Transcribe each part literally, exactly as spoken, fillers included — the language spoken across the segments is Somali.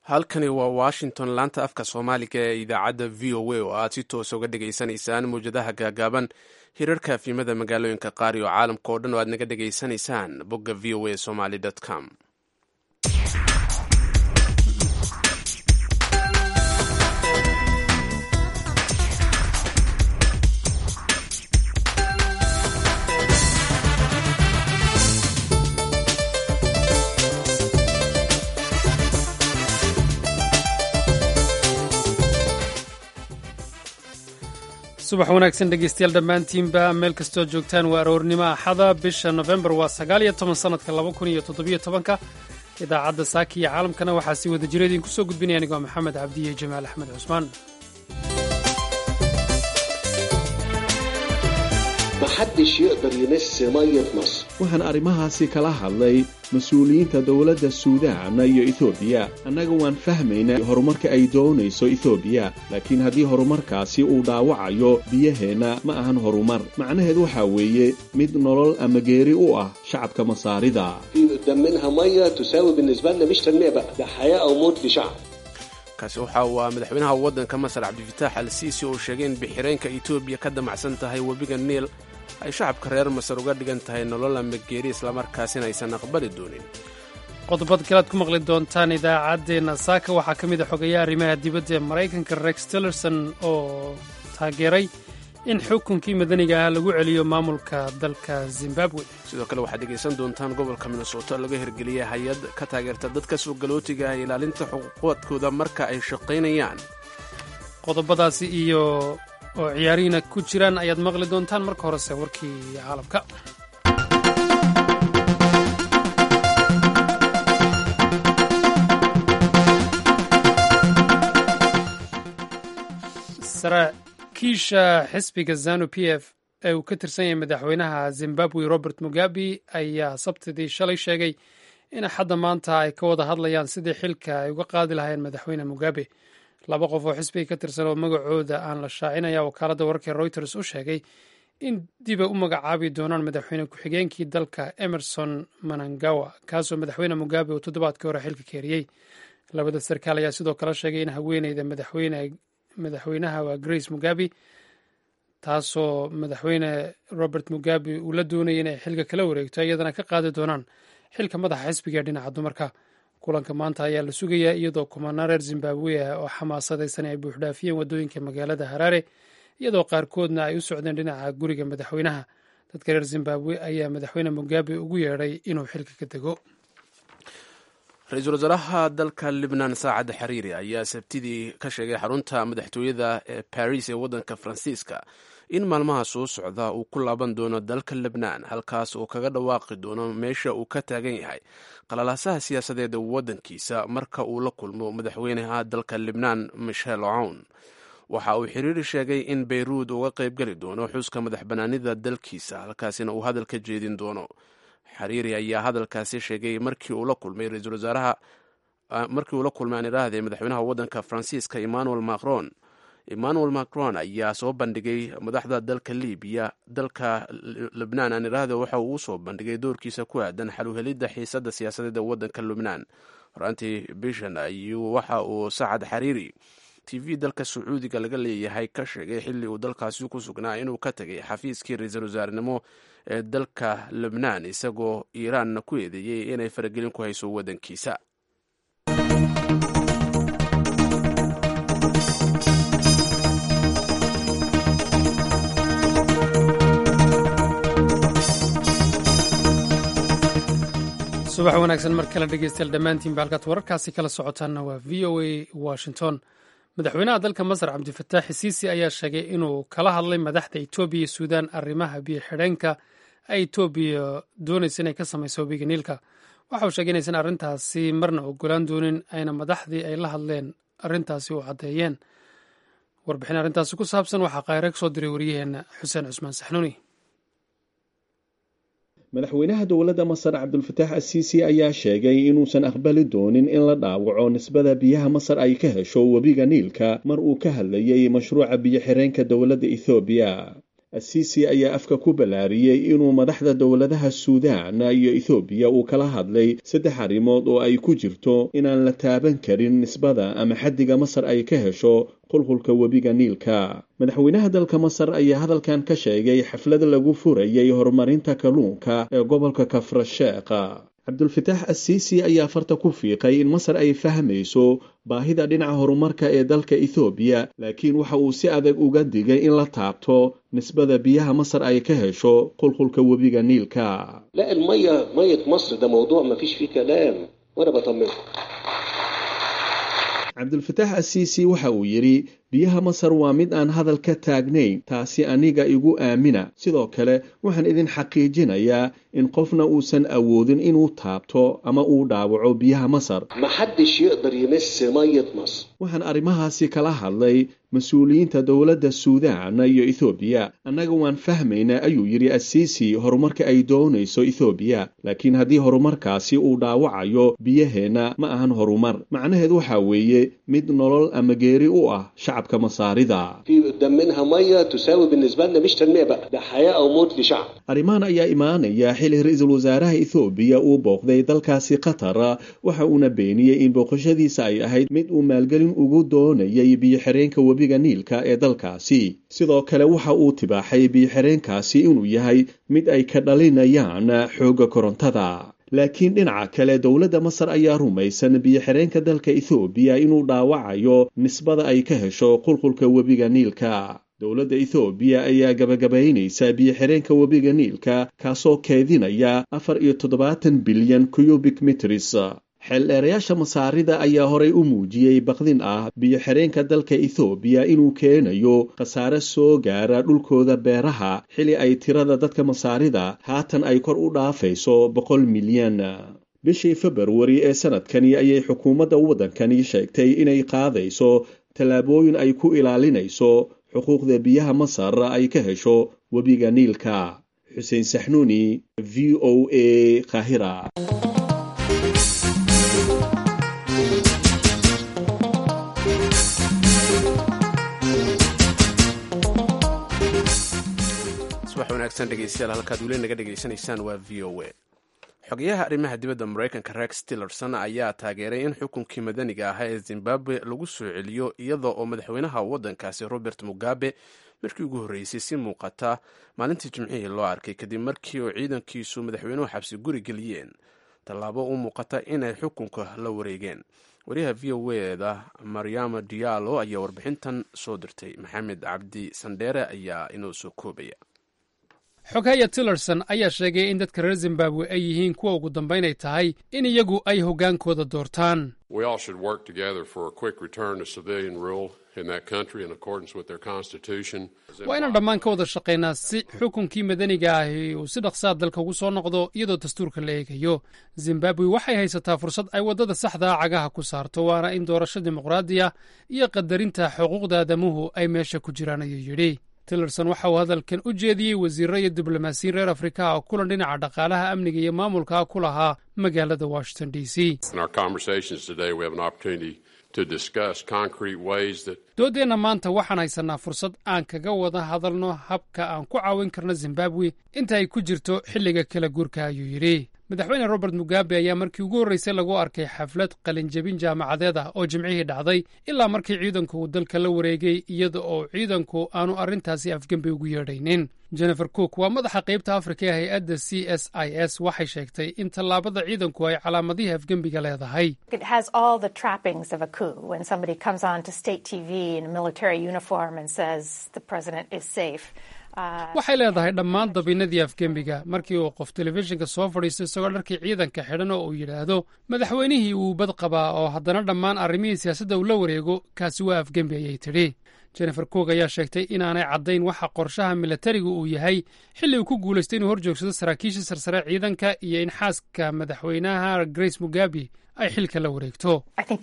halkani waa washington, laanta afka soomaaliga ee idaacadda v o a oo aad si toos uga dhegaysanaysaan mawjadaha gaagaaban hirarka afimada magaalooyinka qaar iyo caalamka oo dhan oo aad naga dhegaysanaysaan bogga v o a somaly com. subax wanaagsan dhegeystayaal dhammaantiinba meel kastoo joogtaan waa aroornimo axada bisha nofembar waa sagaal iyo toban sanadka laba kun iyo toddobiyo tobanka idaacadda saaki iyo caalamkana waxaa si wada jira idinku soo gudbinaya anigoo maxamed cabdi iyo jamaal axmed cusmaan. waxaan arrimahaasi kala hadlay mas-uuliyiinta dowladda suudaan iyo etoobiya. annaga waan fahmaynaa horumarka ay doonayso etoobiya, laakiin haddii horumarkaasi uu dhaawacayo biyaheenna ma ahan horumar. macnaheed waxaa weeye mid nolol ama geeri u ah shacabka masaarida. kaasi waxa uu ah madaxweynaha waddanka masar cabdifitaax al siisi oo sheegay in bixireenka etoobiya ka damacsan tahay webiga niil ay shacabka reer masar uga dhigan tahay nolol ama geeri islamarkaasina aysan aqbali doonin. qodobad kalead ku maqli doontaan idaacaddeenna saaka waxaa ka mid a xogayaha arrimaha dibadda ee maraykanka rex tillerson oo taageeray in xukunkii madaniga ah lagu celiyo maamulka dalka zimbabwe. sidoo kale waxaad dhegaysan doontaan gobolka minnesota laga hirgeliyay hay-ad ka taageerta dadka suugalootiga ah ilaalinta xuquuqoodkooda marka ay shaqaynayaan. qodobadaasi iyo oo ciyaarihiina ku jiraan ayaad maqli doontaan. marka horese warkii caalamka. saraakiisha xisbiga zanu p f ee uu ka tirsan yahay madaxweynaha zimbabwe robert mugabe ayaa sabtidii shalay sheegay in axadda maanta ay ka wada hadlayaan sidii xilka ay uga qaadi lahayn madaxweyne mugabe. laba qof oo xisbiga ka tirsan oo magacooda aan la shaacinaya wakaaladda wararka reuters u sheegay in diba u magacaabi doonaan madaxweyne ku-xigeenkii dalka emerson manangawa kaasoo madaxweyne mugabe uu toddobaadkii hore xilka keeriyey. labada sarkaal ayaa sidoo kale sheegay in haweeneyda madaxweynaha waa grace mugabe taasoo madaxweyne robert mugabe uu la doonayay inay xilka kala wareegto iyadana ka qaadi doonaan xilka madaxa xisbiga dhinaca dumarka. kulanka maanta ayaa la sugayaa iyadoo kumanaan reer zimbabwe ah oo xamaasadaysan ay buuxdhaafiyeen waddooyinka magaalada haraare iyadoo qaarkoodna ay u socdeen dhinaca guriga madaxweynaha. dadka reer zimbabwe ayaa madaxweyne mugabe ugu yeedhay inuu xilka ka dego. ra-iisul wasaaraha dalka libnan saacad xariiri ayaa sabtidii ka sheegay xarunta madaxtooyada ee baris ee waddanka faransiiska in maalmaha soo socda uu ku laaban doono dalka lebnaan, halkaas uu kaga dhawaaqi doono meesha uu ka taagan yahay qalalaasaha siyaasadeed ee waddankiisa marka uu la kulmo madaxweynaha dalka libnaan michel aoun. waxa uu xiriiri sheegay in beyruud uga qaybgeli doono xuska madax banaanida dalkiisa, halkaasina uu hadal ka jeedin doono. xariiri ayaa hadalkaasi sheegay markii uu la kulmay ra-iisul wasaaraha markii uu la kulmay aan idhaahday madaxweynaha waddanka faransiiska emmanuel macron. emmanuel macron ayaa soo bandhigay madaxda dalka libiya dalka lebnaan aan idhaahda waxa uu usoo bandhigay doorkiisa ku aadan xaluhelidda xiisadda siyaasadeed ee waddanka lebnaan. horaantii bishan ayuu waxa uu sacad xariiri t v dalka sacuudiga laga leeyahay ka sheegay xilli uu dalkaasi ku sugnaa inuu ka tegay xafiiskii ra-iisul wasaarenimo ee dalka lebnaan isagoo iiraanna ku eedeeyey inay faragelin ku hayso waddankiisa. subax wanaagsan mar kale dhegeystayaal dhammaantiinba halkaad wararkaasi kala socotaanna waa v o a washington. madaxweynaha dalka masar cabdifitaax siisi ayaa sheegay inuu kala hadlay madaxda etoobiya iyo suudaan arrimaha biyo xidheenka ay etoobiya doonaysa inay ka samayso webiga niilka. waxa uu sheegay inaysan arrintaasi marna ogolaan doonin, ayna madaxdii ay la hadleen arrintaasi u caddeeyeen. warbixin arrintaasi ku saabsan waxaa qaahire ka soo diray wariyaheenna xuseen cusmaan saxnuuni. madaxweynaha dowladda masar cabdulfataax asiisi ayaa sheegay inuusan aqbali doonin in la dhaawaco nisbada biyaha masar ay ka hesho webiga niilka mar uu ka hadlayay mashruuca biyo xireenka dowladda ethoobiya. asiisi ayaa afka ku ballaariyey inuu madaxda dowladaha suudaan iyo ethoobiya uu kala hadlay saddex arrimood oo ay ku jirto inaan la taaban karin nisbada ama xaddiga masar ay ka hesho qulqulka webiga niilka madaxweynaha dalka masar ayaa hadalkan ka sheegay xaflad lagu furayay horumarinta kalluunka ee gobolka kafrasheeqa cabdulfataax asiisi ayaa farta ku fiiqay in masar ay fahmayso baahida dhinaca horumarka ee dalka ethoobiya laakiin waxa uu si adag uga digay in la taabto nisbada biyaha masar ay ka hesho qulqulka webiga niilka لا المية مية مصر ده موضوع ما فيش فيه كلام وانا بطمنه cabdulfataax asiisi waxa uu yidhi biyaha masar waa mid aan hadal ka taagnayn taasi aniga igu aamina sidoo kale waxaan idin xaqiijinayaa in qofna uusan awoodin inuu taabto ama uu dhaawaco biyaha masar ما حدش يقدر يمس مية مصر waxaan arrimahaasi kala hadlay mas-uuliyiinta dowladda suudaan iyo ethoobiya annaga waan fahmaynaa ayuu yidhi asiisi horumarka ay doonayso ethoobiya laakiin haddii horumarkaasi uu dhaawacayo biyaheenna ma ahan horumar macnaheed waxaa weeye mid nolol ama geeri u ah shacabka masaarida في قدام منها مية تساوي بالنسبة لنا مش تنمية بقى ده حياة أو موت لشعب arrimahan ayaa imaanaya xili ra-iisul wasaaraha ethoobiya uu booqday dalkaasi qatar waxa uuna beeniyey in booqashadiisa ay ahayd mid uu maalgelin ugu doonayay biyo-xireenka webiga niilka ee dalkaasi sidoo kale waxa uu tibaaxay biyo-xireenkaasi inuu yahay mid ay ka dhalinayaan xoogga korontada laakiin dhinaca kale dowladda masar ayaa rumaysan biyo-xireenka dalka ethoobiya inuu dhaawacayo nisbada ay ka hesho qulqulka webiga niilka dowladda ethoobiya ayaa gabagabaynaysa biyo-xireenka webiga niilka kaasoo keedinaya afar iyo toddobaatan bilyan cubic meters xeeldheerayaasha masaarida ayaa horay u muujiyey baqdin ah biyo-xireenka dalka ethoobiya inuu keenayo khasaare soo gaara dhulkooda beeraha xili ay tirada dadka masaarida haatan ay kor u dhaafayso boqol milyan bishii februari ee sanadkani ayay xukuumadda waddankani sheegtay inay qaadayso tallaabooyin ay ku ilaalinayso xuquuqda biyaha masar ay ka hesho webiga niilka xuseen saxnuuni v o a qaahira subax wanaagsan dhegeystayaal halkaad weli naga dhegaysanaysaan waa v o a xogayaha arrimaha dibadda maraykanka rex tillerson ayaa taageeray in xukunkii madaniga ahaa ee zimbabwe lagu soo celiyo iyadoo oo madaxweynaha waddankaasi robert mugabe markii ugu horreysay si muuqata maalintii jimcihii loo arkay kadib markii oo ciidankiisu madaxweynuhu xabsi guri geliyeen tallaabo u muuqata inay xukunka la wareegeen wariyaha v o eda maryama diallo ayaa warbixintan soo dirtay maxamed cabdi sandheere ayaa inoo soo koobaya xogahaya tillerson ayaa sheegay in dadka reer zimbabwe ay yihiin kuwa ugu dambaynay tahay in iyagu ay hoggaankooda doortaan waa inaan dhammaan ka wada shaqaynaa si xukunkii madaniga ahi uu si dhaqsaa dalka ugu soo noqdo iyadoo dastuurka la eegayo zimbabwe waxay haysataa fursad ay waddada saxdaa cagaha ku saarto waana in doorasho dimuqraadiya iyo qadarinta xuquuqda aadamuhu ay meesha ku jiraan ayuu yidhi tillerson waxa uu hadalkan u jeediyey wasiirro iyo diblomaasiyiin reer afrika oo kulan dhinaca dhaqaalaha amniga iyo maamulka ku lahaa magaalada washington d c doodeenna maanta waxaan haysanaa fursad aan kaga wada hadalno habka aan ku caawin karno zimbabwe inta ay ku jirto xilliga kala guurka ayuu yidhi madaxweyne robert mugabe ayaa markii ugu horraysay lagu arkay xaflad qalinjebin jaamacadeed ah oo jimcihii dhacday ilaa markii ciidanku uu dalka la wareegay iyada oo ciidanku aanu arrintaasi afgembi ugu yeedhaynin jennifer cook waa madaxa qaybta afrika ee hay-adda c s i s waxay sheegtay in tallaabada ciidanku ay calaamadihii afgembiga leedahay waxay leedahay dhammaan dabiinadii afgembiga markii uu qof telefishinka soo fadhiisto isagoo dharkii ciidanka xidhan oo uu yidhaahdo madaxweynihii wuu bad qabaa oo haddana dhammaan arrimihii siyaasadda uu la wareego kaasi waa afgembi ayay tidhi jennifer cook ayaa sheegtay inaanay caddayn waxa qorshaha milatariga uu yahay xilli uu ku guulaystay inuu hor joogsado saraakiisha sarsare ciidanka iyo in xaaska madaxweynaha grace mugabe ay xilka la wareegto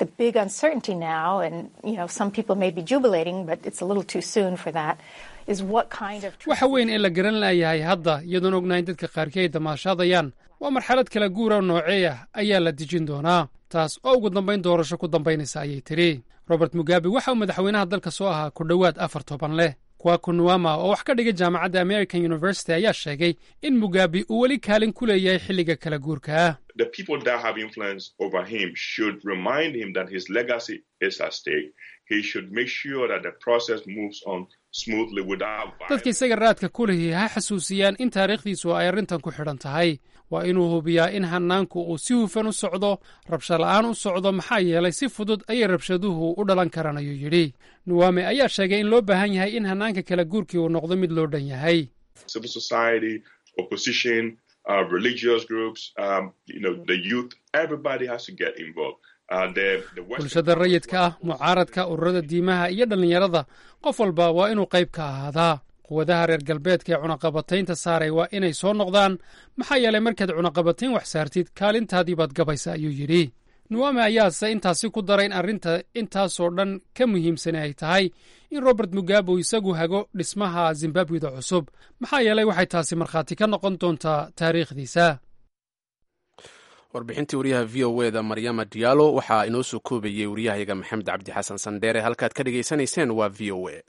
waxa weyn ee la garan laayahay hadda iyadoon ognahay in dadka qaarkii ay damaashaadayaan waa marxalad kala guura noocee ah ayaa la dejin doonaa taas oo ugu dambayn doorasho ku dambaynaysa ayay tidhi robert mugabe waxa uu madaxweynaha dalka soo ahaa ku dhowaad afar toban leh kwaku nuama oo wax ka dhigay jaamacadda American University ayaa sheegay in Mugabe uu weli kaalin ku leeyahay xilliga kala guurka ah. The people that have influence over him should remind him that his legacy is at stake. He should make sure that the process moves on smoothly without violence. Dadka isaga raadka ku leeyahay ha xasuusiyaan in taariikhdiisu ay arrintan ku xidhan tahay. Waa inuu hubiyaa in hanaanku uu si hufan u socdo, rabshad la'aan u socdo, maxaa yeelay si fudud ayay rabshaduhu u dhalan karaan ayuu yidhi. Nuwame ayaa sheegay in loo baahan yahay in hanaanka kala guurkii uu noqdo mid loo dhan yahay. Civil society, opposition, uh, religious groups, um, you know, the youth, everybody has to get involved. bulshada rayidka ah, mucaaradka, ururada diimaha iyo dhallinyarada, qof walba waa inuu qayb ka ahaadaa. quwadaha reer galbeedka ee cunaqabataynta saaray waa inay soo noqdaan, maxaa yeelay markaad cunaqabatayn wax saartid kaalintaadii baad gabaysa ayuu yidhi. nuwame ayaase intaasi ku daray in arrinta intaasoo dhan ka muhiimsan ay tahay in Robert Mugabe uu isagu hago dhismaha Zimbabweda cusub, maxaa yeelay waxay taasi markhaati ka noqon doontaa taariikhdiisa. warbixintii wariyaha v o eda Maryama Diallo waxaa inoo soo koobayay wariyahayaga Maxamed Cabdi Xasan Sandheere. halkaad ka dhegaysanayseen waa v o a.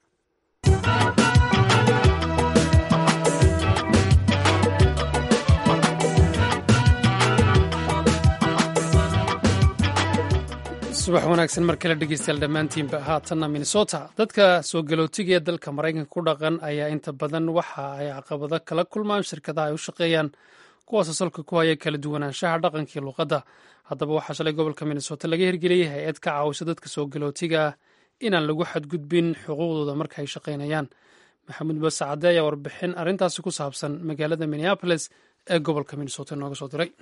subax wanaagsan mar kale dhegeystayaal dhammaantiinba. haatanna Minnesota, dadka soo galootiga ee dalka Maraykanka ku dhaqan ayaa inta badan waxa ay caqabado kala kulmaan shirkadaha ay u shaqeeyaan, kuwaasoo salka ku haya kala duwanaanshaha dhaqankii luqadda. haddaba waxaa shalay gobolka Minnesota laga hirgeliyey hay-ad ka caawisa dadka soo galootiga ah inaan lagu xadgudbin xuquuqdooda marka ay shaqaynayaan. maxamuud basacade ayaa warbixin arrintaasi ku saabsan magaalada Minneapolis ee gobolka Minnesota nooga soo diray.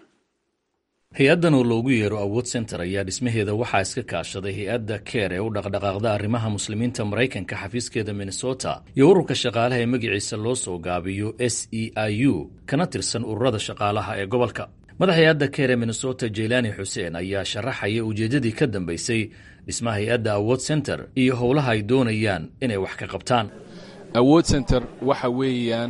hay-addan oo loogu yeero Awood Center ayaa dhismaheeda waxaa iska kaashaday hay-adda care ee u dhaqdhaqaaqda arrimaha muslimiinta Maraykanka xafiiskeeda Minnesota iyo ururka shaqaalaha ee magaciisa loo soo gaabiyo S E I U kana tirsan ururada shaqaalaha ee gobolka. madaxa hay-adda care ee Minnesota Jelani Xuseen ayaa sharaxaya ujeeddadii ka dambaysay dhismaha hay-adda Awood Center iyo howlaha ay doonayaan inay wax ka qabtaan. Awood Center waxa weeyaan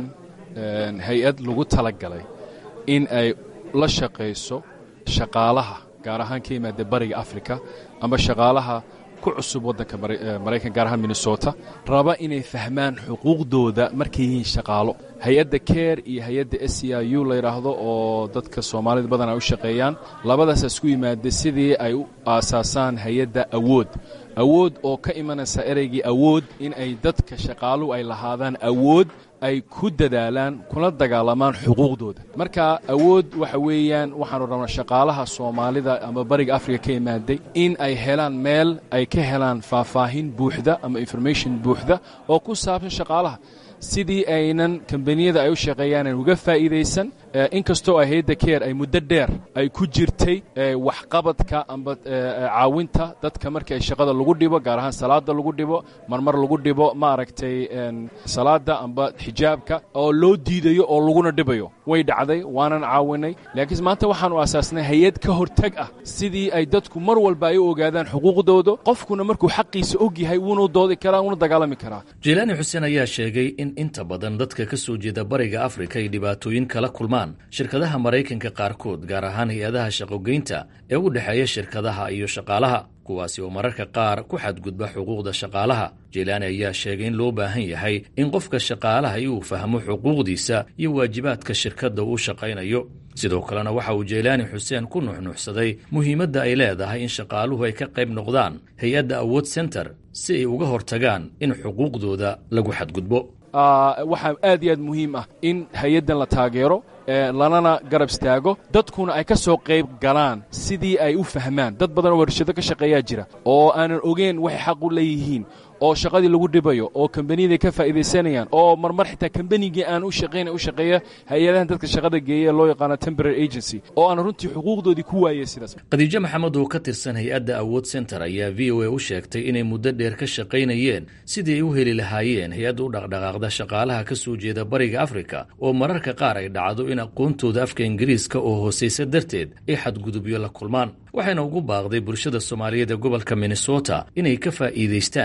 hay-ad lagu talagalay in ay la shaqayso shaqaalaha gaar ahaan ka yimaada bariga Afrika ama shaqaalaha ku cusub waddanka Maraykanka gaar ahaan Minnesota raba inay fahmaan xuquuqdooda markay yihiin shaqaalo. hay-adda care iyo hay-adda S E I U la yiraahdo oo dadka Soomaalida badan ay u shaqeeyaan, labadaas isku yimaada sidii ay u aasaasaan hay-adda Awood. awood oo ka imanaysa ereygii awood in ay dadka shaqaaluhu ay lahaadaan awood ay ku dadaalaan kuna dagaalamaan xuquuqdooda. marka awood waxa weeyaan waxaanu rabnaa shaqaalaha Soomaalida ama bariga Afrika ka imaaday in ay helaan meel ay ka helaan faahfaahin buuxda ama information buuxda oo ku saabsan shaqaalaha, sidii aynan kambaniyada ay u shaqeeyaan uga faa'iideysan. inkastoo ay hay'adda care ay muddo dheer ay ku jirtay waxqabadka amba caawinta dadka markii ay shaqada lagu dhibo, gaar ahaan salaada lagu dhibo, marmar lagu dhibo maaragtay salaada amba xijaabka oo loo diidayo oo laguna dhibayo, way dhacday, waanan caawinay. laakiin maanta waxaanu aasaasnay hay-ad ka hortag ah sidii ay dadku mar walba ay u ogaadaan xuquuqdooda, qofkuna markuu xaqiisa og yahay wuuna doodi karaa, wuuna dagaalami karaa. Jelani Xuseen ayaa sheegay in inta badan dadka ka soo jeeda bariga Afrika ay dhibaatooyin kala kulmaan shirkadaha Maraykanka qaarkood, gaar ahaan hay-adaha shaqogeynta ee u dhexeeya shirkadaha iyo shaqaalaha, kuwaasi oo mararka qaar ku xadgudba xuquuqda shaqaalaha. Jelani ayaa sheegay in loo baahan yahay in qofka shaqaalaha uu fahmo xuquuqdiisa iyo waajibaadka shirkadda uu shaqaynayo. sidoo kalena waxa uu Jelani Xuseen ku nuxnuxsaday muhiimadda ay leedahay in shaqaaluhu ay ka qayb noqdaan hay-adda Awood Center si ay uga hortagaan in xuquuqdooda lagu xadgudbo. waxaa aad iyo aad muhiim ah in hay-addan la taageero, lanana garab istaago, dadkuna ay ka soo qayb galaan sidii ay u fahmaan. dad badan oo warshado ka shaqeeyaa jira oo aanan ogeyn waxay xaq u leeyihiin, oo shaqadii lagu dhibayo, oo kambaniyada ka faa'iideysanayaan, oo marmar xitaa kambanigii aan u shaqayn u shaqeeya hay-adahan dadka shaqada geeya loo yaqaano temporary agency, oo aan runtii xuquuqdoodii ku waayay sidaas. Khadiija Maxamed oo ka tirsan hay-adda Awood Center ayaa V O A u sheegtay inay muddo dheer ka shaqaynayeen sidii ay u heli lahaayeen hay-ad u dhaqdhaqaaqda shaqaalaha ka soo jeeda bariga Afrika oo mararka qaar ay dhacdo in aqoontooda afka Ingiriiska oo hooseysa darteed ay xadgudubyo la kulmaan. waxayna ugu baaqday bulshada Soomaaliyeed ee gobolka Minnesota inay ka faa'iideystaan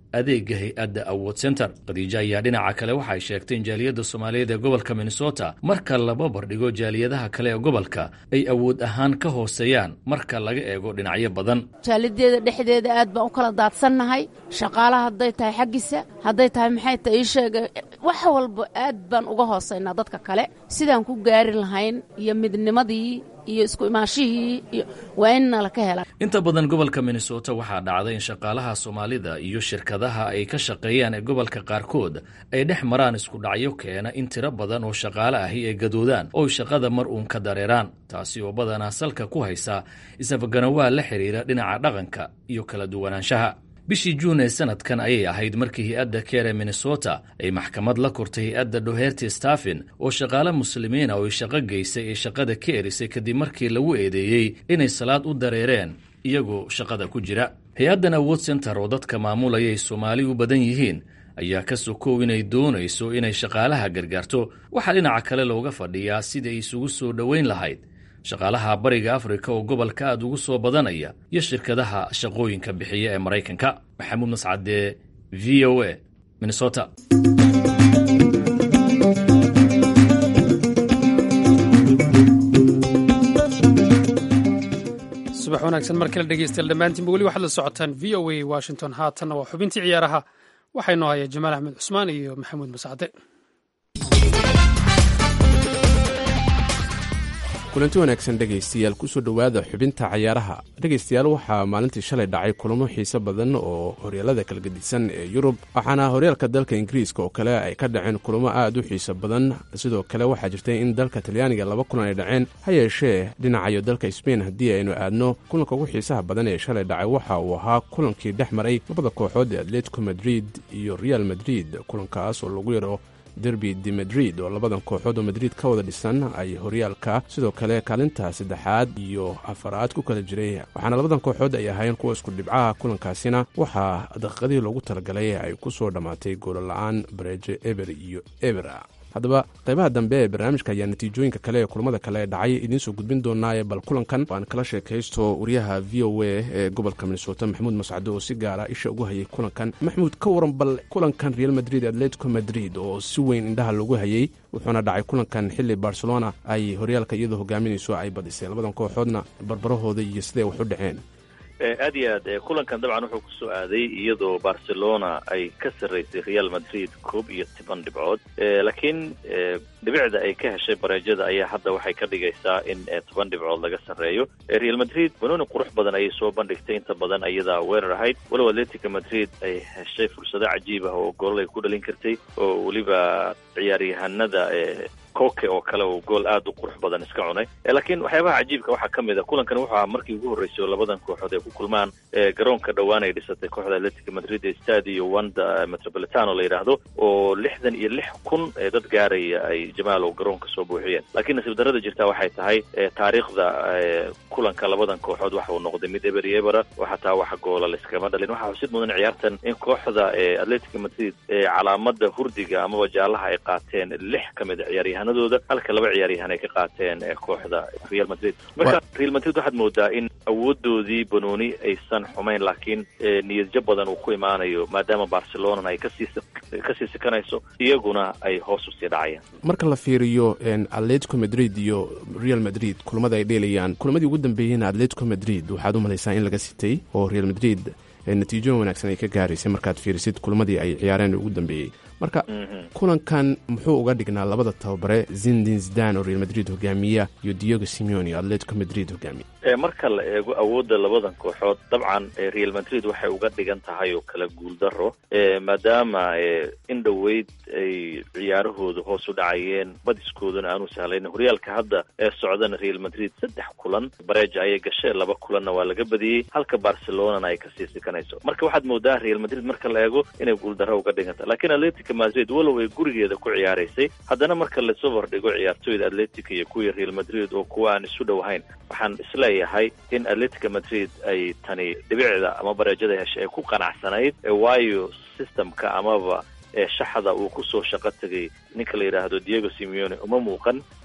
adeega hay-adda awood center. khadiijo ayaa dhinaca kale waxay sheegtay in jaaliyadda soomaaliyeed ee gobolka minnesota marka laba bardhigo jaaliyadaha kale ee gobolka ay awood ahaan ka hooseeyaan marka laga eego dhinacyo badan. jaaliyadeeda dhexdeeda aad baan u kala daadsannahay, shaqaalaha hadday tahay xaggiisa, hadday tahay maxay tahay ii sheega, wax walba aad baan uga hoosaynaa dadka kale. sidaan ku gaari lahayn iyo midnimadii iyo isku imaashihii iyo waa in nala ka hela. inta badan gobolka minnesota waxaa dhacday in shaqaalaha soomaalida iyo shirkadaha ay ka shaqeeyaan ee gobolka qaarkood ay dhex maraan isku dhacyo keena in tiro badan oo shaqaale ahi ay gadoodaan oo shaqada mar uun ka dareeraan, taasi oo badanaa salka ku haysa isafganawaa la xidhiira dhinaca dhaqanka iyo kala duwanaanshaha. bishii juun ee sanadkan ayay ahayd markii hay-adda keere minnesota ay maxkamad la kortay hay-adda doherty staffin oo shaqaale muslimiina oo ay shaqo geysay ee shaqada ka erisay kadib markii lagu eedeeyey inay salaad u dareereen iyagoo shaqada ku jira. hay-addan awood center oo dadka maamulaya ay soomaali u badan yihiin ayaa ka sokow inay doonayso inay shaqaalaha gargaarto. waxaa dhinaca kale looga fadhiyaa sidai isugu soo dhoweyn lahayd shaqaalaha bariga afrika oo gobolka aad ugu soo badanaya iyo shirkadaha shaqooyinka bixiya ee maraykanka. maxamuud mascade, v o a, minnesota. subax wanaagsan mar kale dhegeystayaal dhammaantiinba weli waxaad la socotaan v o a washington. haatanna waa xubintii ciyaaraha, waxaynu haya jamaal axmed cusmaan iyo maxamuud mascade. kulanti wanaagsan dhegaystayaal, kusoo dhowaada xubinta cayaaraha. dhegaystayaal, waxaa maalintii shalay dhacay kulamo xiiso badan oo horyaalada kala gedisan ee yurub, waxaana horyaalka dalka ingiriiska oo kale ay ka dhaceen kulamo aad u xiiso badan. sidoo kale waxaa jirtay in dalka talyaaniga laba kulan ay dhaceen, ha yeeshee dhinacayo dalka sbain haddii aynu aadno, kulanka ugu xiisaha badan ee shalay dhacay waxa uu ahaa kulankii dhex maray labada kooxood ee atletico madrid iyo real madrid, kulankaas oo lagu yaro derby de madrid oo labadan kooxood oo madrid ka wada dhisan ay horyaalka sidoo kale kaalinta saddexaad iyo afaraad ku kala jiray, waxaana labadan kooxood ay ahaayeen kuwa isku dhibcaha. kulankaasina waxaa daqiiqadii loogu talagalay ay ku soo dhammaatay goolla'aan bareeje eber iyo ebera. haddaba qaybaha dambe ee barnaamijka ayaa natiijooyinka kale ee kulamada kale ee dhacay idiin soo gudbin doonaaye, bal kulankan waan kala sheekaysto wariyaha v o a ee gobolka minnesota maxamuud mascade oo si gaara isha ugu hayay kulankan. maxamuud, ka waran bal kulankan real madrid atletico madrid oo si weyn indhaha loogu hayay, wuxuuna dhacay kulankan xilli barcelona ay horyaalka iyadoo hogaaminayso ay badisay, labadan kooxoodna barbarahooda iyo siday wax u dhaceen. aad iyo aad kulankan dabcan wuxuu ku soo aaday iyadoo barcelona ay ka sarraysay real madrid koob iyo toban dhibcood, laakiin dhibicda ay ka heshay bareejada ayaa hadda waxay ka dhigaysaa in toban dhibcood laga sarreeyo. real madrid banooni qurux badan ayay soo bandhigtay, inta badan ayadaa weerar ahayd, walow atletico madrid ay heshay fursado cajiib ah oo goolal ay ku dhalin kartay, oo weliba ciyaaryahanada koke oo kale oo gool aad u qurux badan iska cunay. laakiin waxyaabaha cajiibka waxaa ka mid a kulankan wuxuu ahaa markii ugu horreysay oo labadan kooxood ay ku kulmaan garoonka dhowaan ay dhisatay kooxda atletico madrid ee stadio wanda metropolitano la yidhaahdo, oo lixdan iyo lix kun dad gaaraya ay jamaalow garoonka soo buuxiyeen. laakiin nasiib darrada jirtaa waxay tahay taariikhda kulanka labadan kooxood waxa uu noqday mid eber iyo ebera, oo xataa wax goola layskama dhalin. waxaa xusid mudan ciyaartan in kooxda atletico madrid calaamada hurdiga amaba jaalaha ay qaateen lix ka mid a ciyaaryahanadooda, halka laba ciyaaryahan ay ka qaateen kooxda real madrid. marka real madrid waxaad moodaa in awoodoodii banooni aysan xumayn, laakiin niyadjab badan uu ku imaanayo maadaama barcelona ay kasii kasii sikanayso, iyaguna ay hoos usii dhacayaan. marka la fiiriyo atletico madrid iyo real madrid kulamada ay dheelayaan, kulamadii ugu dambeeyeyna atletico madrid waxaad u malaysaa in laga sitay oo real madrid natiijooyin wanaagsan ay ka gaaraysay markaad fiirisid kulamadii ay ciyaareen ugu dambeeyey. marka kulankan muxuu uga dhignaa labada tababare zindin zidan oo real madrid hogaamiya iyo diego simeone oo atletico madrid hogaamiya? marka la eego awoodda labadan kooxood, dabcan real madrid waxay uga dhigan tahay oo kala guuldaro, maadaama in dhoweyd ay ciyaarahooda hoos u dhacayeen, badiskooduna aanu sahlayn. horyaalka hadda ee socdana real madrid saddex kulan bareeja ayay gashay, laba kulanna waa laga badiyey, halka barcelonana ay kasii sikanayso. marka waxaad moodaa real madrid marka la eego inay guuldaro uga dhiganta, laakiin atletico madrid walow ay gurigeeda ku ciyaaraysay, haddana marka lasoo hordhigo ciyaartooyda atletico iyo kuwii real madrid oo kuwa aan isu dhowahayn, waxaan isleeyahay in atletico madrid ay tani dhibicda ama bareejada heshay ay ku qanacsanayd, waayo systemka amaba shaxda uu kusoo shaqo tegay ninka la yidhaahdo diego simeone uma muuqan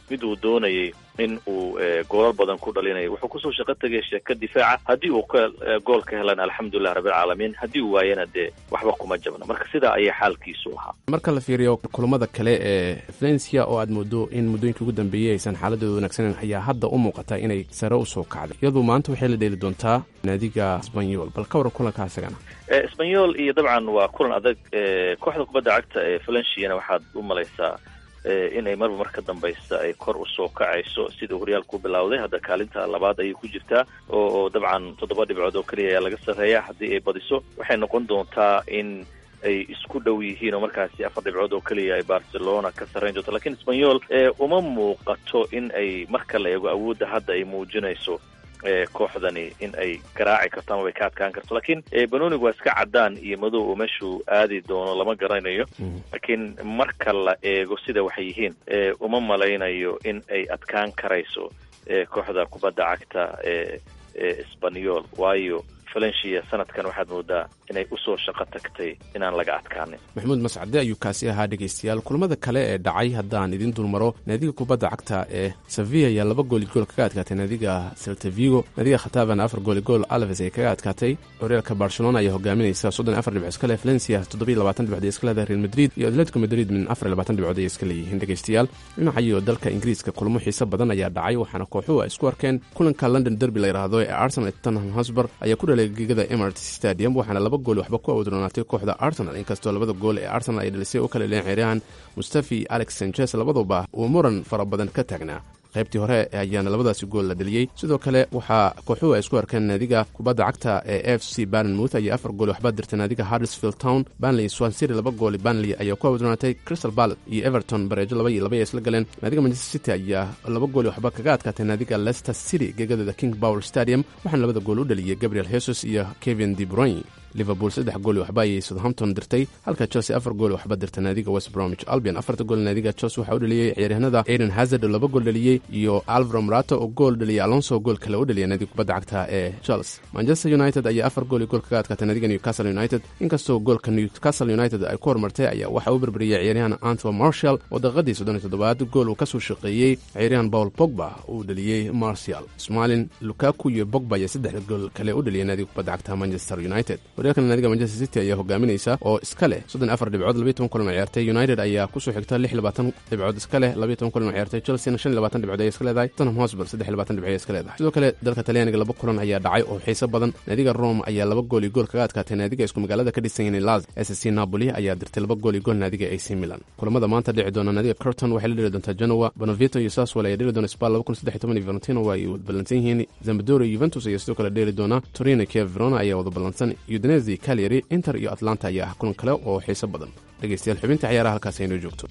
mid uu doonayay in uu goolal badan ku dhalinayo. wuxuu kusoo shaqo tegay sheeka difaaca, haddii uu gool ka helan alxamdulilah rabbilcaalamiin, haddii uu waayana dee waxba kuma jabna. marka sidaa ayaa xaalkiisu ahaa. marka la fiiriyo kulamada kale ee Valencia oo aad moodo in muddooyinkii ugu dambeeyey aysan xaaladooda wanaagsaneyn, ayaa hadda u muuqata inay sare u soo kacday. iyadoo maanta waxay la dheeli doontaa naadiga Espanyol. bal ka waran kulanka isagana. Espanyol iyo dabcan waa kulan adag. kooxda kubadda cagta ee Valencia waxaad u malaysaa inay marba mar ka dambaysa ay kor usoo kacayso, sida horyaalku bilowday. hadda kaalinta labaad ayay ku jirtaa oo dabcan toddoba dhibcood oo keliya ayaa laga sarreeya. haddii ay badiso waxay noqon doontaa in ay isku dhow yihiin oo markaasi afar dhibcood oo keliya ay Barcelona ka sarreyn doonto. lakiin Espanyol uma muuqato in ay marka la eego awoodda hadda ay muujinayso kooxdani in ay garaaci karto ama bay ka adkaan karto. lakiin banoonigu waa iska cadaan iyo madow oo meeshuu aadi doono lama garanayo. laakiin marka la eego sida waxay yihiin uma malaynayo in ay adkaan karayso kooxda kubadda cagta ee Espanyol, waayo Valencia sanadkan waxaad moodaa inay usoo shaqo tagtay inaan laga adkaanin. maxamuud mascade ayuu kaasi ahaa. dhegaystayaal, kulamada kale ee dhacay haddaan idin dulmaro, naadiga kubadda cagta ee Sevilla ayaa laba gooli gool kaga adkaatay naadiga Celta Vigo. naadiga Khatabana afar gooli gool Alaves ay kaga adkaatay. horyaalka Barcelona ayaa hogaaminaysa soddon iyo afar dhibcood iska leh. Valencia toddoba iyo labaatan dhibcood iska leedahay. Real Madrid iyo Atletico Madrid min afar iyo labaatan dhibcood ay iska leeyihiin. dhegaystayaal, dhinacayo dalka Ingiriiska kulamo xiiso badan ayaa dhacay, waxaana kooxuhu ay isku arkeen. kulanka London Derby la yiraahdo ee Arsenal iyo Tottenham Hotspur ayaa ku dhalay gegada Emirates Stadium, waxaana laba gool waxba ku awdroonaatay kooxda Arsenal. inkastoo labada gool ee Arsenal ay dhalisay oo kala leen ciyaaryahan Mustafi Alex Sanchez labaduba uu muran fara badan ka taagnaa. qaybtii hore ayaana labadaasi gool la dhaliyey. sidoo kale waxaa kooxuhu ay isku arkeen naadiga kubadda cagta ee F C Bournemouth ayaa afar gool waxba dirtay naadiga Huddersfield Town. Burnley Swansea laba gool Burnley ayaa ku awdroonaatay. Crystal Palace iyo Everton bareejo laba iyo laba ay isla galeen. naadiga Manchester City ayaa laba gool waxba kaga adkaatay naadiga Leicester City gegada King Power Stadium, waxaana labada gool u dhaliyay Gabriel Jesus iyo Kevin De Bruyne. Liverpool saddex gool waxba ayay Southampton dirtay, halka Chelsea afar gool waxba dirtay naadiga West Bromwich Albion. afarta gool naadiga Chelsea waxaa u dhaliyay ciyaaryahanada Eden Hazard oo laba gool dhaliyay iyo Alvaro Morata oo gool dhaliyay. Alonso gool kale u dhaliyay naadiga kubadda cagta ee Chelsea. Manchester United ayaa afar gool gool kaga adkaatay naadiga Newcastle United. inkastoo goolka Newcastle United ay ku hormartay ayaa waxa uu berberiyay ciyaaryahan Antoine Martial oo daqiiqadii soddon iyo toddobaad gool uu ka soo shaqeeyay ciyaaryahan Paul Pogba uu dhaliyay. Martial, Smalling, Lukaku iyo Pogba ayaa saddex gool kale u dhaliyay naadiga kubadda cagta Manchester United. horyaalka naadiga Manchester City ayaa hogaaminaysa oo iska leh soddon iyo afar dhibcood, laba iyo toban kulan ciyaartay. United ayaa ku soo xigta lix iyo labaatan dhibcood iska leh, laba iyo toban kulan ciyaartay. Chelsea shan iyo labaatan dhibcood ay iska leedahay. Tottenham Hotspur saddex iyo labaatan dhibcood ay iska leedahay. sidoo kale dalka Talyaaniga laba kulan ayaa dhacay oo xiiso badan. naadiga Rome ayaa laba gool iyo gool kaga adkaatay naadiga isku magaalada ka dhisan yahay Lazio. S C Napoli ayaa dirtay laba gool iyo gool naadiga A C Milan. kulamada maanta dhici doona naadiga Crotone waxay la dheli doontaa Genoa. Benevento iyo Sassuolo ayaa dheli doona Spal laba kun saddex iyo toban iyo Fiorentina waa ay wada ballansan yihiin. Sampdoria iyo Juventus ayaa sidoo kale dheli doona. Torino iyo Verona ayaa wada ballansan. Udinese, Cagliari, Inter iyo Atlanta ayaa ah kulan kale oo xiiso badan. dhegaystayaal, xubinta ciyaaraha halkaas aynoo joogto.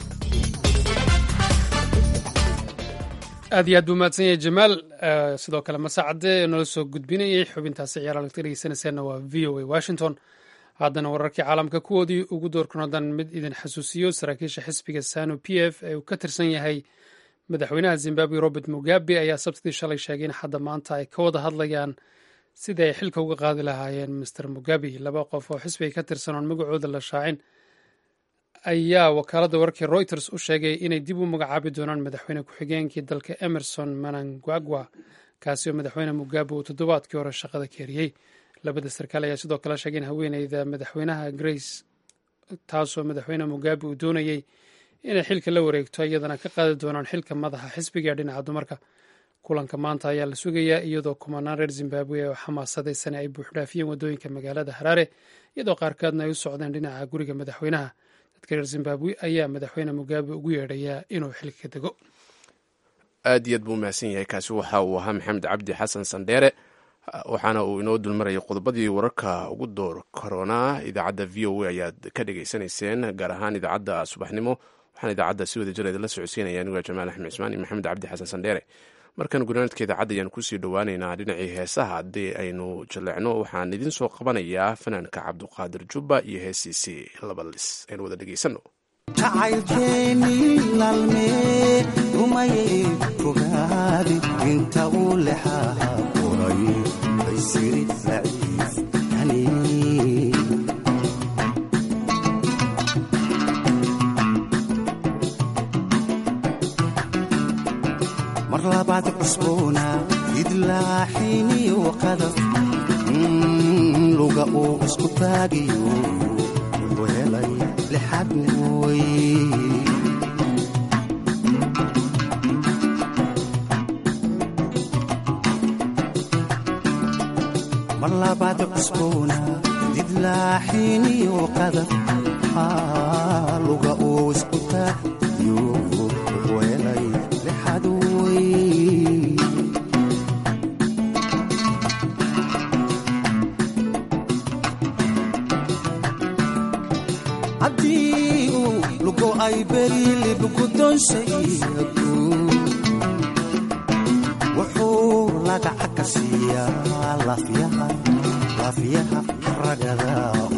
aad iyo aad buu mahadsan yahay Jamaal. sidoo kale Masacade noo soo gudbinayay xubintaasi ciyaaraha lagta dhegeysanaysaana waa V O A Washington. haddana wararkii caalamka kuwoodii ugu doorkanodan mid idin xasuusiyo. saraakiisha xisbiga Sanu P F ee uu ka tirsan yahay madaxweynaha Zimbabwe Robert Mugabe ayaa sabtidii shalay sheegay in hadda maanta ay ka wada hadlayaan sidii ay xilka uga qaadi lahaayeen Mister Mugabe. laba qof oo xisbiga ka tirsan oon magacooda la shaacin ayaa wakaaladda wararkii Reuters u sheegay inay dib u magacaabi doonaan madaxweyne ku-xigeenkii dalka Emerson Mnangagwa, kaasi oo madaxweyne Mugabe uu toddobaadkii hore shaqada ka eriyey. labada sarkaal ayaa sidoo kale sheegay in haweeneyda madaxweynaha Grace, taasoo madaxweyne Mugabe uu doonayey inay xilka la wareegto, iyadana ka qaadi doonaan xilka madaxa xisbiga dhinaca dumarka. kulanka maanta ayaa la sugayaa iyadoo kumanaan reer Zimbabwe oo xamaasadaysan ay buuxdhaafiyeen wadooyinka magaalada Harare, iyadoo qaarkoodna ay u socdeen dhinaca guriga madaxweynaha. dadka reer Zimbabwe ayaa madaxweyne Mugabe ugu yeedhayaa inuu xilka dego. aad iyo aad buu mahadsan yahay. kaasi waxa uu ahaa Maxamed Cabdi Xasan Sandheere, waxaana uu inoo dulmarayay qodobadii wararka ugu door korona. idaacadda V O A ayaad ka dhegaysanayseen, gaar ahaan idaacadda subaxnimo. waxaan idaacadda si wada jireed la socodsiinaya aniga Jamaal Axmed Cismaan iyo Maxamed Cabdi Xasan Sandheere. markan gunaanadka idaacadda ayaan kusii dhowaaneynaa dhinacii heesaha. haddii aynu jaleecno waxaan idin soo qabanayaa fanaanka Cabduqaadir Jubba iyo heesiisii laba lis. aynu wada dhegaysano. jacaylkeeni laalmee rumayey fogaadi inta uu lexaha qoray aysiri laciis yani labaad cusboona idlaaxiniyo qadaf luga uu isku taagiyo wuxuu helay lixad way mar labaad cusboona idlaaxiniyo qadaf luga uu isku taagiyo wuxuu helay lixad way haddii uu lugo ay berilib guddoonsaygu wuxuu lagaca ka siiyaa lafyaha lafyaha ragada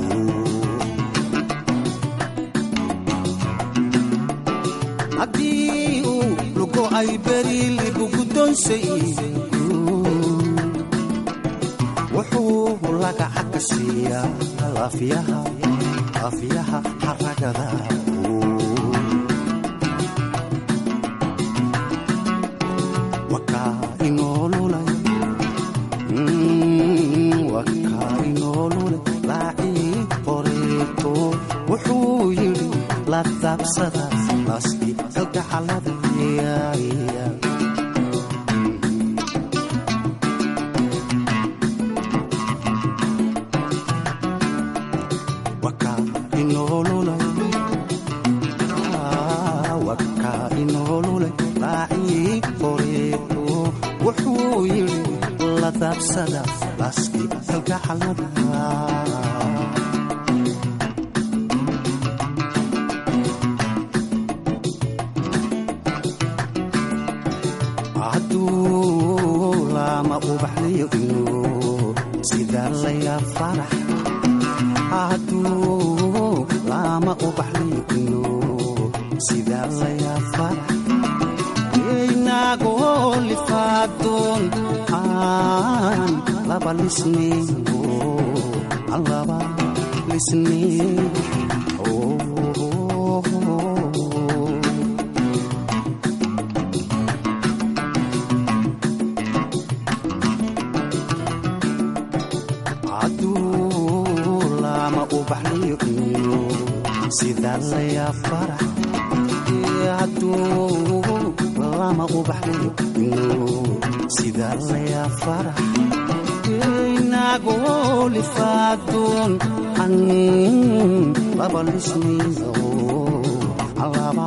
haddii uu lugo ay berilib guddoonsaygu wuxuu lagaca ka siiyaa lafyaha afyaha haragada wakaa inoolulay wakaa inoolulay laacii qoreeto wuxuu yidhi la daabsada naaskii kalgacalada hadduu lama ubaxliyo inuu sida laya farax hadduu lama ubaxliyo inuu sida laya farax inagoo lifaadoon aan laba lisnigo aan laba lisnigo hadduu lama ubaxliyo inuu sida laya farax hadduu lama ubaxliyo inuu sida laya farax inagoo lifaadoon an laba lisnigo an laba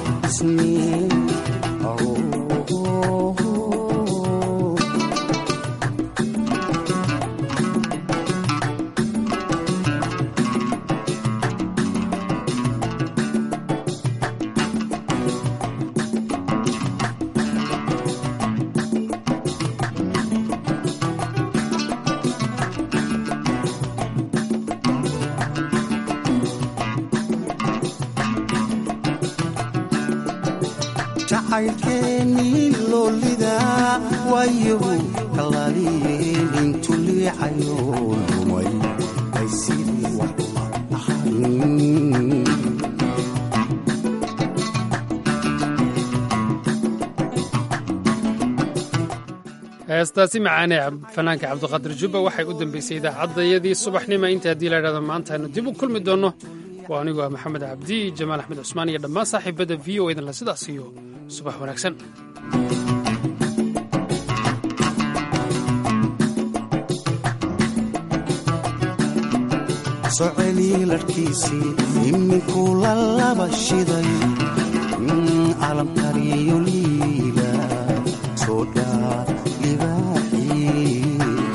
lisnigo jacaylkeennii loolida waayahu kalaaliyeen intu liicayo lumay ay sidii waxma ahayn heestaasi macaanee fanaanka cabdiqaadir jubba waxay u dambaysay idaacaddayadii subaxnima inta haddii la idhahdo maanta aynu dib u kulmi doonno waa anigu ah maxamed cabdi jamaal axmed cusmaan iyo dhammaan saaxiibadda v o edanla sidaas iyo subax wanaagsan soceli larkiisii iminkuu la laba shiday calamkariyo liila soo dhaa libaaxii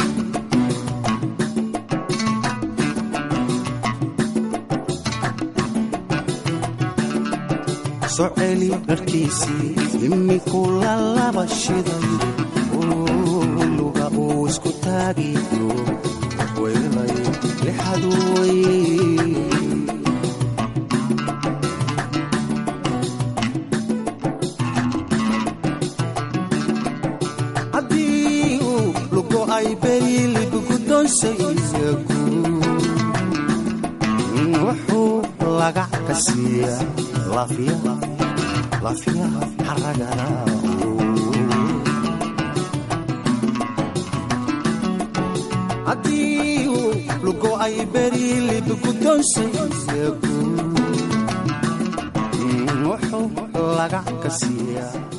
soceli larkiisii iminkuu la laba shiday luga uu isku taagiyo weelay lixad way haddii uu lugo ay berilib guddoonsaygu wuxuu lagac ka siiyaa lafyaha lafyaha haragada ay beri lib guddoonsiiyagu wuxuu lagac ka siiyaa